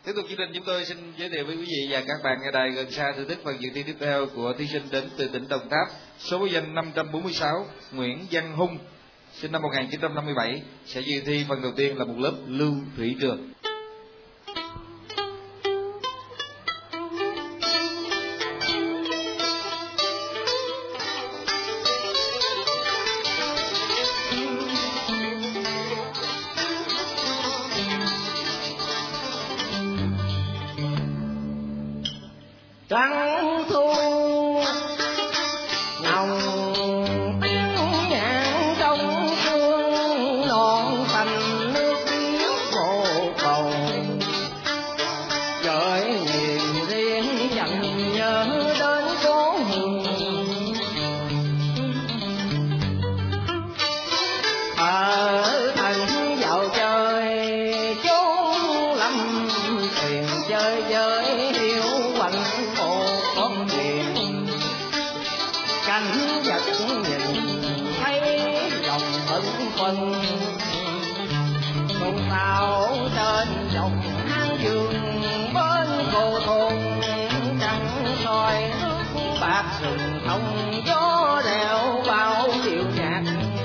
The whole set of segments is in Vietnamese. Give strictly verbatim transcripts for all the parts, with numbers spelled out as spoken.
Tiếp tục chương trình, chúng tôi xin giới thiệu với quý vị và các bạn nghe đài gần xa thưởng thức phần dự thi tiếp theo của thí sinh đến từ tỉnh Đồng Tháp, số báo danh năm trăm bốn mươi sáu, Nguyễn Văn Hung, sinh năm một nghìn chín trăm năm mươi bảy, sẽ dự thi phần đầu tiên là một lớp lưu thủy trường. Trăng thu nồng tiếng nhạc trong sương, non xanh nước biếc mồ cầu, trời miền riêng chẳng nhớ đến cố hương. Ở thành dạo chơi chốn lâm thuyền chơi chơi hiu quạnh một thuyền, cánh vật nhìn thấy lòng phấn phân. Cùng tàu trên dòng hang vườn bên cô thôn, trăng soi nước bạc rừng thông, gió đèo bao điệu nhạc.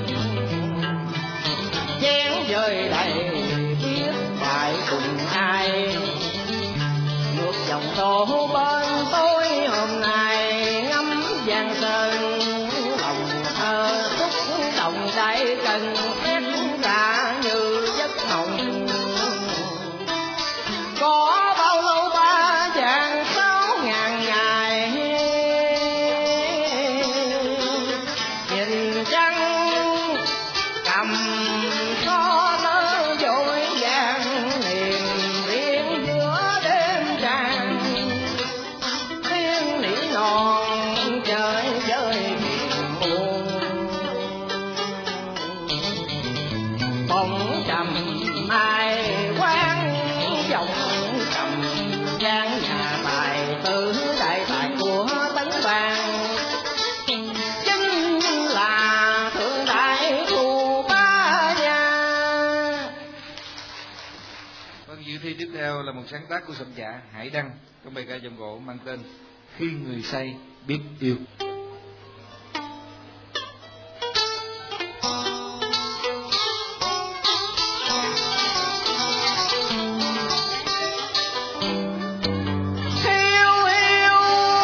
Chén rơi đầy biết bài cùng ai, ngược dòng tô bên tối hôm nay ngắm giang sơn. Lòng thơ xúc động trái cần ép ra như giấc mộng. Có bao lâu ba vàng sáu ngàn ngày, nhìn trăng cầm gió tơ dội vàng, niềm riêng giữa đêm tràn. Tiếng nỉ non chơi chơi buồn, bóng trầm ai quán giọng trầm gian nhà bài tử đại tài của tấn vàng. Chính là thượng đại thu ba nhà. Vâng, dự thi tiếp theo là một sáng tác của soạn giả Hải Đăng trong bài ca dòng gỗ mang tên Khi người say biết yêu. Hiu hiu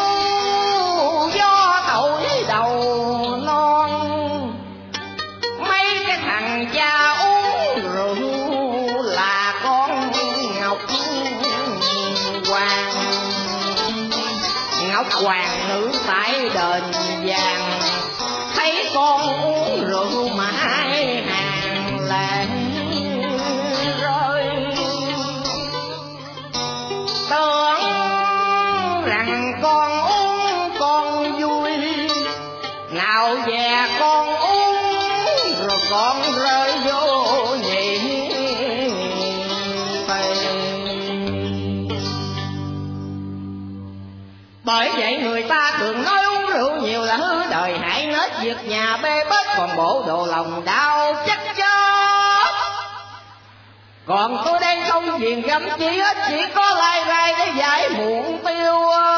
gió thổi đầu non, mấy cái thằng cha uống rượu là con ngọc hoàng. Ngọc hoàng nữ tại đền vàng, thấy con uống rượu mà hai hàng lệ rơi. Tưởng rằng con uống con vui, nào về con uống rồi con rơi vô nhị tây. Bởi vậy người ta thường nói uống rượu nhiều là hư đời hại nết, việc nhà bê bết còn bộ đồ lòng đau chắc chắn. Còn tôi đang công việc gấm chỉ hết, chỉ có lai rai để giải muộn tiêu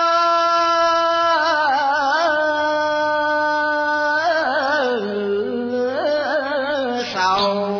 sầu.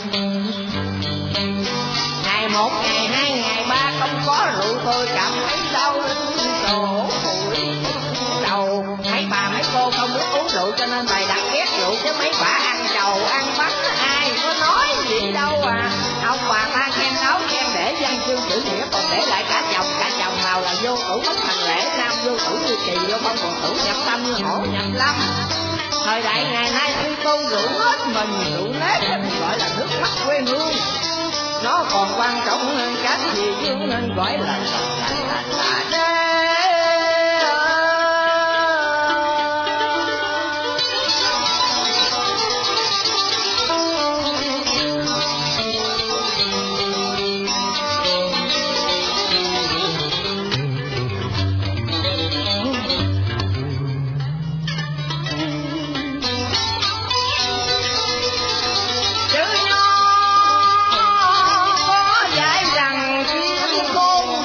Ngày một, ngày hai, ngày ba không có rượu tôi cảm thấy đau đổ phủi đầu. Mấy bà mấy cô không biết uống rượu cho nên bày đặt ghét rượu, chứ mấy bà ăn trầu ăn bánh ai có nói gì đâu à. Ông bà ta khen nấu khen để văn chương chữ nghĩa, còn để lại cả chồng. Cả chồng nào là vô tử bất thành lễ, nam vô tử như kỳ, vô không còn tử nhập tâm như hổ nhập lâm. Thời đại ngày nay tuy tôn rượu hết mình, rượu nếp gọi là nước mắt quê hương. Nó còn quan trọng hơn cái gì dương nên gọi là là là là đê. Chữ nho có dạy rằng thiên khôn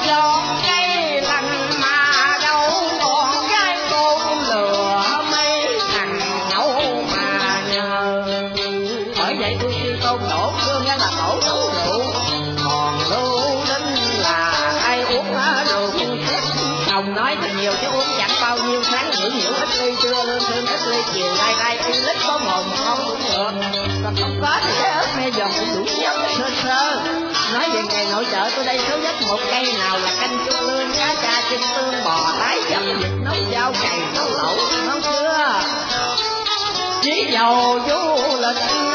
hiểu ít ly trưa lương thương ít ly chiều lai rai y lít có mồm không cũng được, còn không có thì cái ớt me giòn cũng đủ nhóc sơ sơ. Nói về ngày nội trợ tôi đây số nhất một cây nào là canh chua lương cá cha chim tương bò tái dập vịt nấu chao cày nấu lẩu nấu chưa. Chỉ dầu du lịch